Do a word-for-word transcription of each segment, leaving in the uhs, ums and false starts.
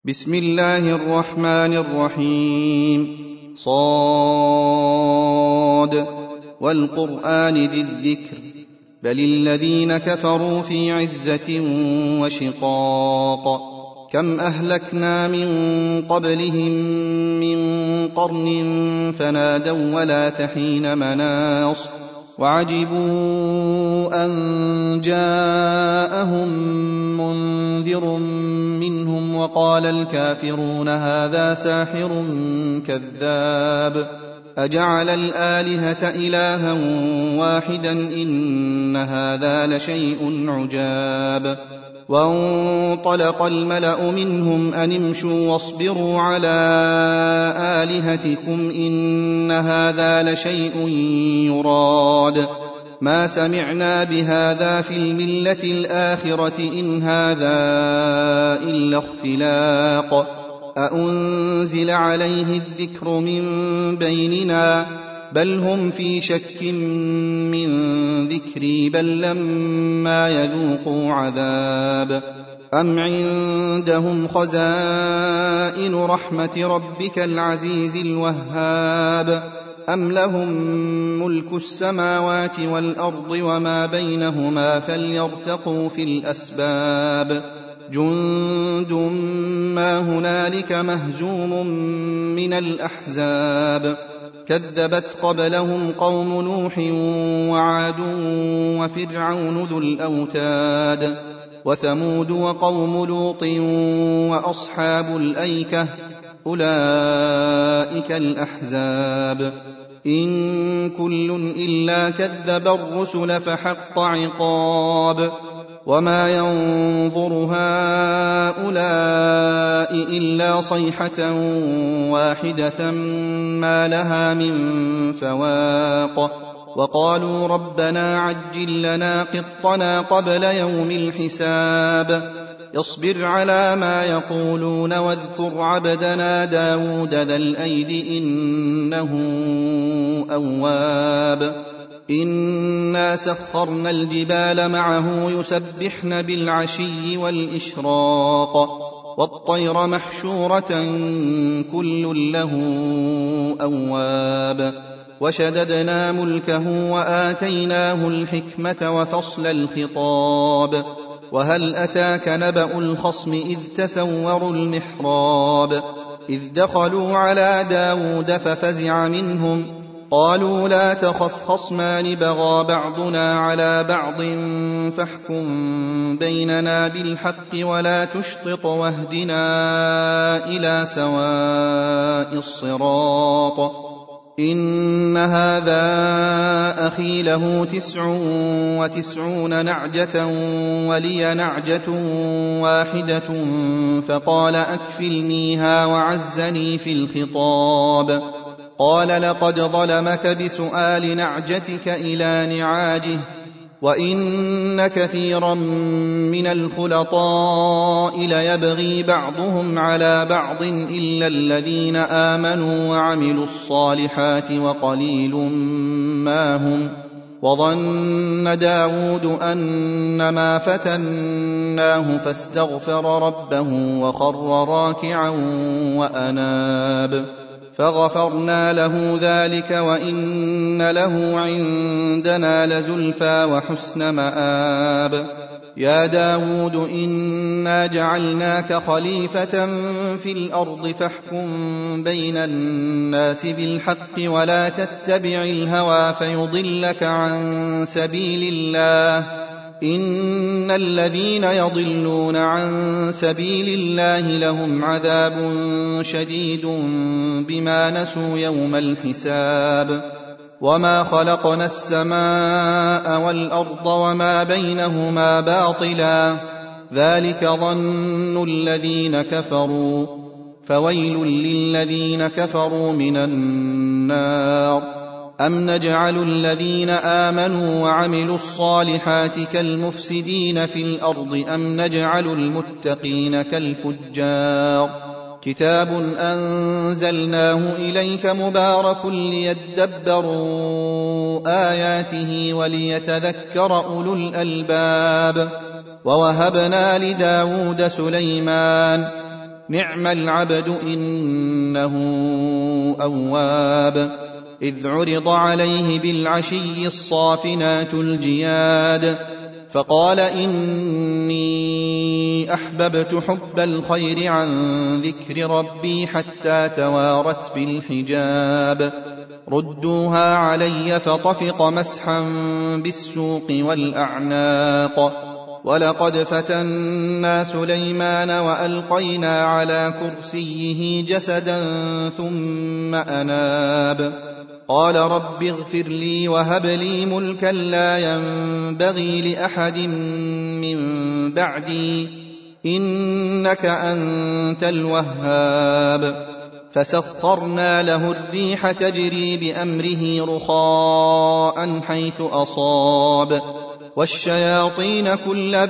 بسم الله الرحمن الرحيم. صاد والقرآن ذي الذكر بل الذين كفروا في عزة وشقاق كم أهلكنا من قبلهم من قرن فنادوا ولا تحين مناص وعجبوا أن جاءهم منذر منهم وقال الكافرون هذا ساحر كذاب أجعل الآلهة إلها واحدا إن هذا لشيء عجاب وانطلق الملأ منهم أن امشوا واصبروا على آلهتكم إن هذا لشيء يراد ما سمعنا بهذا في الملة الآخرة إن هذا إلا اختلاق أأنزل عليه الذكر من بيننا بل هم في شك من ذكري بل لما يذوقوا عذاب أم عندهم خزائن رحمة ربك العزيز الوهاب أم لهم ملك السماوات والأرض وما بينهما فليرتقوا في الأسباب جند ما هنالك مهزوم من الأحزاب كذبت قبلهم قوم نوح وعاد وفرعون ذو الأوتاد وثمود وقوم لوط وأصحاب الأيكة أولئك الأحزاب إن كل إلا كذب الرسل فحق عقاب وما ينظر هؤلاء إلا صيحة واحدة ما لها من فواق وقالوا ربنا عجل لنا قطنا قبل يوم الحساب اصبر على ما يقولون واذكر عبدنا داود ذا الأيد إنه أواب إنا سخرنا الجبال معه يسبحن بالعشي والإشراق والطير محشورة كل له أواب وشددنا ملكه وآتيناه الحكمة وفصل الخطاب وهل أتاك نبأ الخصم إذ تسوروا المحراب إذ دخلوا على داود ففزع منهم قالوا لا تخف خصمان بغى بعضنا على بعض فاحكم بيننا بالحق ولا تشطط واهدنا إلى سواء الصراط إن هذا أخي له تسع وتسعون نعجة ولي نعجة واحدة فقال أكفلنيها وعزني في الخطاب قال لقد ظلمك بسؤال نعجتك إلى نعاجه وإن كثيرا من الخلطاء ليبغي بعضهم على بعض إلا الذين آمنوا وعملوا الصالحات وقليل ما هم وظن داود أنما فتناه فاستغفر ربه وخر راكعا وأناب فغفرنا له ذلك وإن له عندنا لزلفى وحسن مآب يا داود إنا جعلناك خليفة في الأرض فاحكم بين الناس بالحق ولا تتبع الهوى فيضلك عن سبيل الله إن الذين يضلون عن سبيل الله لهم عذاب شديد بما نسوا يوم الحساب وما خلقنا السماء والأرض وما بينهما باطلا ذلك ظن الذين كفروا فويل للذين كفروا من النار أم نجعل الذين آمنوا وعملوا الصالحات كالمفسدين في الأرض أم نجعل المتقين كالفجار كتاب أنزلناه إليك مبارك ليدبروا آياته وليتذكر أولو الألباب ووهبنا لداود سليمان نعم العبد إنه أواب إذ عرض عليه بالعشي الصافنات الجياد فقال إني أحببت حب الخير عن ذكر ربي حتى توارت بالحجاب ردوها علي فطفق مسحا بالسوق والأعناق ولقد فتنا سليمان وألقينا على كرسيه جسدا ثم أناب قال رب اغفر لي وهب لي ملكا لا ينبغي لأحد من بعدي إنك أنت الوهاب فسخرنا له الريح تجري بأمره رخاء حيث أصاب والشياطين كل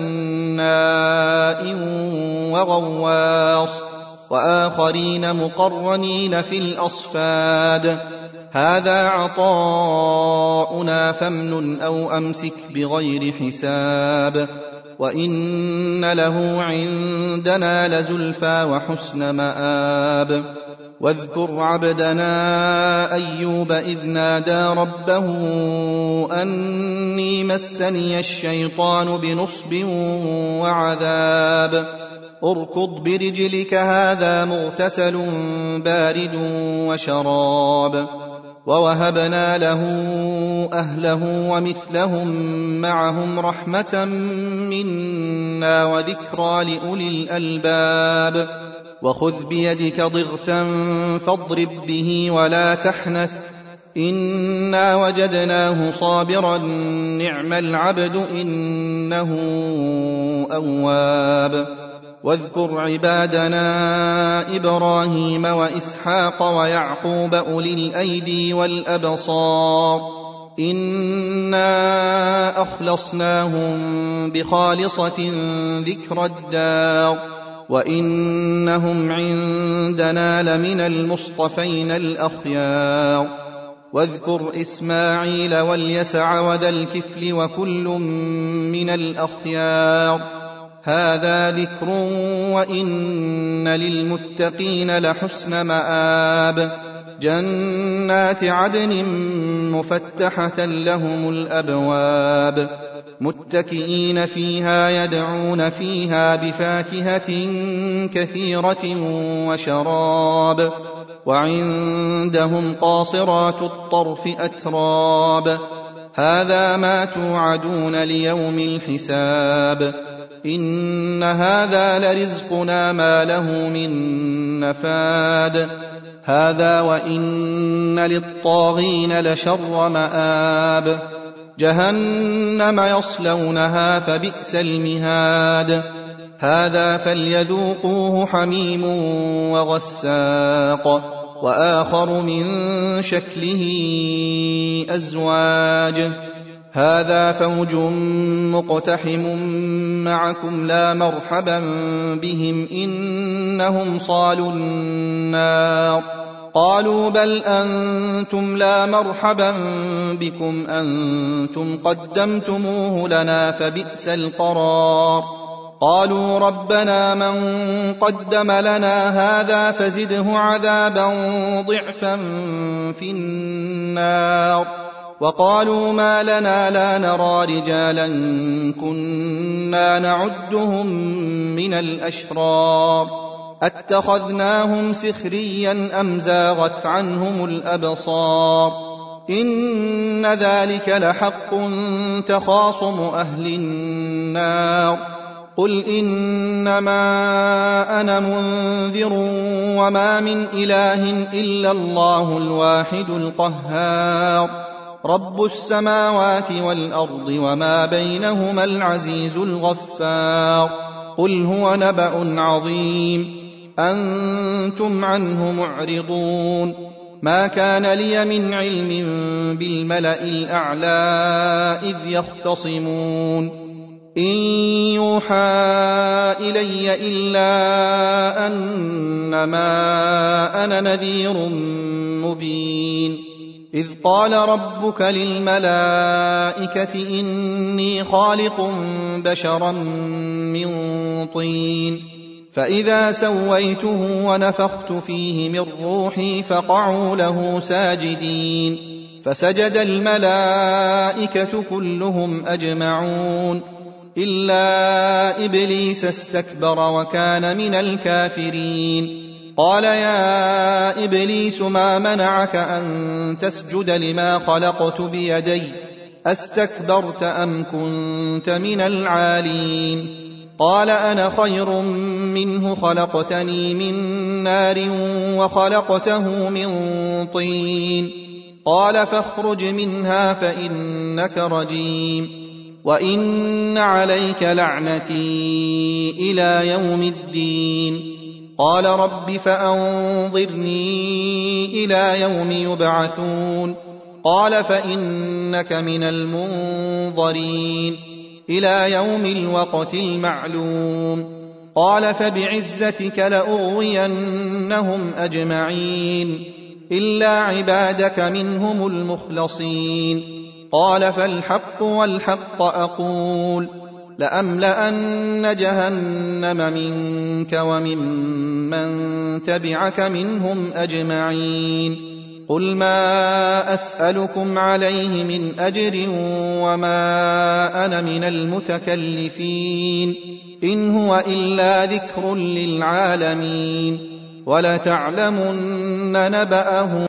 بناء وغواص وآخرين مقرنين في الأصفاد هذا عطاؤنا فامنن أو أمسك بغير حساب وإن له عندنا لزلفى وحسن مآب واذكر عبدنا أيوب إذ نادى ربه أني مسني الشيطان بنصب وعذاب اركض برجلك هذا مغتسل بارد وشراب ووهبنا له أهله ومثلهم معهم رحمة منا وذكرى لأولي الألباب وخذ بيدك ضغثا فاضرب به ولا تحنث إنا وجدناه صابرا نعم العبد إنه أواب واذكر عبادنا إبراهيم وإسحاق ويعقوب أولي الأيدي والأبصار إنا أخلصناهم بخالصة ذكر الدار وإنهم عندنا لمن المصطفين الأخيار واذكر إسماعيل واليسع وذا الكفل وكل من الأخيار هذا ذكر وإن للمتقين لحسن مآب جنات عدن مفتحة لهم الأبواب متكئين فيها يدعون فيها بفاكهة كثيرة وشراب وعندهم قاصرات الطرف أتراب هذا ما توعدون ليوم الحساب إن هذا لرزقنا ما له من نفاد هذا وإن للطاغين لشر مآب جهنم يصلونها فبئس المهاد هذا فليذوقوه حميم وغساق وآخر من شكله أزواج هذا فوج مقتحم معكم لا مرحبا بهم إنهم صالوا النار قالوا بل أنتم لا مرحبا بكم أنتم قدمتموه لنا فبئس القرار قالوا ربنا من قدم لنا هذا فزده عذابا ضعفا في النار وقالوا ما لنا لا نرى رجالا كنا نعدهم من الأشرار أتخذناهم سخريا أم زاغت عنهم الأبصار إن ذلك لحق تخاصم أهل النار قل إنما أنا منذر وما من إله إلا الله الواحد القهار رب السماوات والأرض وما بينهما العزيز الغفار قل هو نبأ عظيم أنتم عنه معرضون ما كان لي من علم بالملأ الأعلى إذ يختصمون إن يوحى إلي إلا أنما أنا نذير مبين إذ قال ربك للملائكة إني خالق بشرا من طين فإذا سويته ونفخت فيه من روحي فقعوا له ساجدين فسجد الملائكة كلهم أجمعون إلا إبليس استكبر وكان من الكافرين قال يا إبليس ما منعك أن تسجد لما خلقت بيدي أستكبرت أم كنت من العالين قال أنا خير منه خلقتني من نار وخلقته من طين قال فاخرج منها فإنك رجيم وإن عليك لعنتي إلى يوم الدين قال رب فأنظرني إلى يوم يبعثون قال فإنك من المنظرين إلى يوم الوقت المعلوم قال فبعزتك لأغوينهم أجمعين إلا عبادك منهم المخلصين قال فالحق والحق أقول لأملأن جهنم منك وممن تبعك منهم أجمعين قل ما أسألكم عليه من أجر وما أنا من المتكلفين إن هو إلا ذكر للعالمين ولتعلمن نبأه